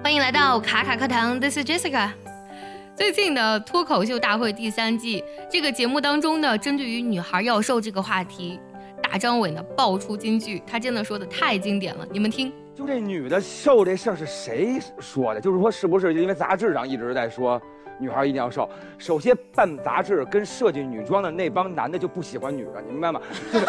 欢迎来到卡卡课堂 ，This is Jessica。最近的脱口秀大会第3季，这个节目当中呢，针对于女孩要瘦这个话题，大张伟呢爆出金句，他真的说的太经典了，你们听。 就这女的瘦这事儿是谁说的？就是说是不是因为杂志上一直在说女孩一定要瘦？首先办杂志跟设计女装的那帮男的就不喜欢女的，你明白吗？就是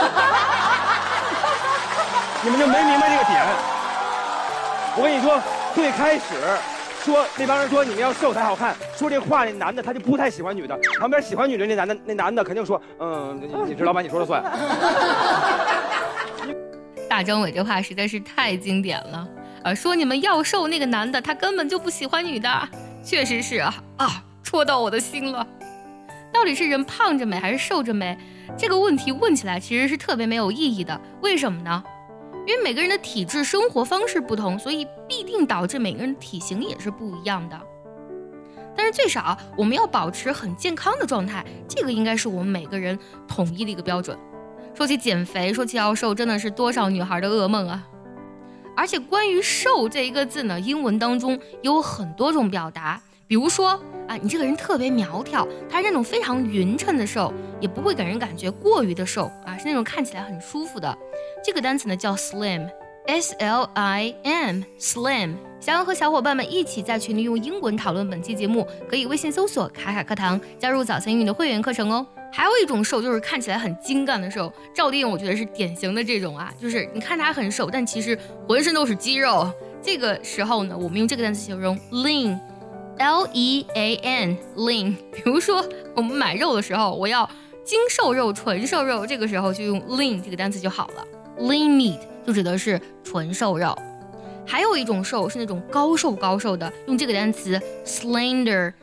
你们就没明白这个点。我跟你说，最开始说那帮人说你们要瘦才好看，说这话那男的他就不太喜欢女的，旁边喜欢女的那男的肯定说，你是老板你说了算。 大张伟这话实在是太经典了，说你们要瘦那个男的他根本就不喜欢女的，确实是戳到我的心了。到底是人胖着美还是瘦着美？这个问题问起来其实是特别没有意义的，为什么呢？因为每个人的体质、生活方式不同，所以必定导致每个人的体型也是不一样的。但是最少我们要保持很健康的状态，这个应该是我们每个人统一的一个标准。说起减肥，说起要瘦，真的是多少女孩的噩梦啊！而且关于瘦这一个字呢，英文当中有很多种表达，比如说你这个人特别苗条，它是那种非常匀称的瘦，也不会给人感觉过于的瘦是那种看起来很舒服的。这个单词呢叫 slim， S-L-I-M slim。 想要和小伙伴们一起在群里用英文讨论本期节目，可以微信搜索卡卡课堂，加入早餐英语的会员课程哦。还有一种瘦就是看起来很精干的瘦，赵丽颖我觉得是典型的这种就是你看她很瘦，但其实浑身都是肌肉。这个时候呢，我们用这个单词形容 lean， L-E-A-N lean。 比如说我们买肉的时候，我要精瘦肉、纯瘦肉，这个时候就用 lean 这个单词就好了。 lean meat 就指的是纯瘦肉。还有一种瘦是那种高瘦的，用这个单词 slender，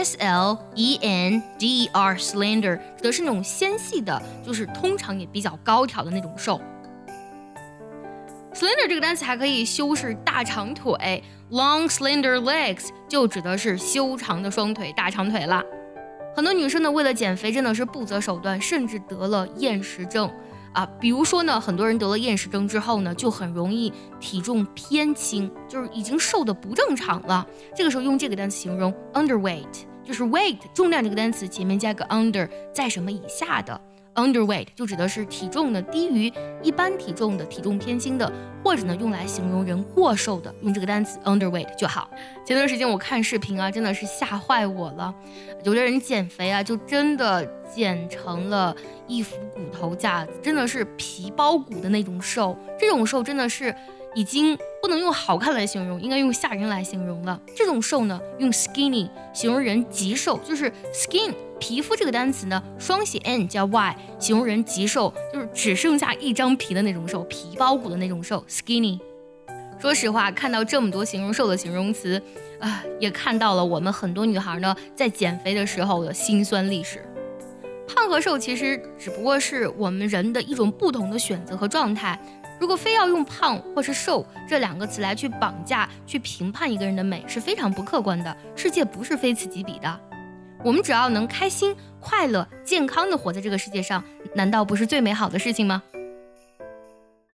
S-L-E-N-D-E-R slender 指的是那种纤细的，就是通常也比较高挑的那种瘦。slender 这个单词还可以修饰大长腿， long slender legs 就指的是修长的双腿、大长腿啦。很多女生呢为了减肥真的是不择手段，甚至得了厌食症比如说呢，很多人得了厌食症之后呢，就很容易体重偏轻，就是已经瘦得不正常了。这个时候用这个单词形容 underweight， 就是 weight 重量这个单词前面加个 under， 在什么以下的。underweight 就指的是体重呢低于一般体重的，体重偏轻的，或者呢用来形容人过瘦的，用这个单词 underweight 就好。前段时间我看视频真的是吓坏我了，有的人减肥就真的减成了一副骨头架子，真的是皮包骨的那种瘦，这种瘦真的是已经不能用好看来形容，应该用吓人来形容了。这种瘦呢用 skinny 形容人极瘦，就是 skin皮肤这个单词呢双写 n 加 y 形容人极瘦，就是只剩下一张皮的那种瘦，皮包骨的那种瘦 skinny。 说实话，看到这么多形容瘦的形容词也看到了我们很多女孩呢在减肥的时候的辛酸历史。胖和瘦其实只不过是我们人的一种不同的选择和状态，如果非要用胖或是瘦这2个词来去绑架、去评判一个人的美，是非常不客观的。世界不是非此即彼的，我们只要能开心、快乐、健康的活在这个世界上，难道不是最美好的事情吗？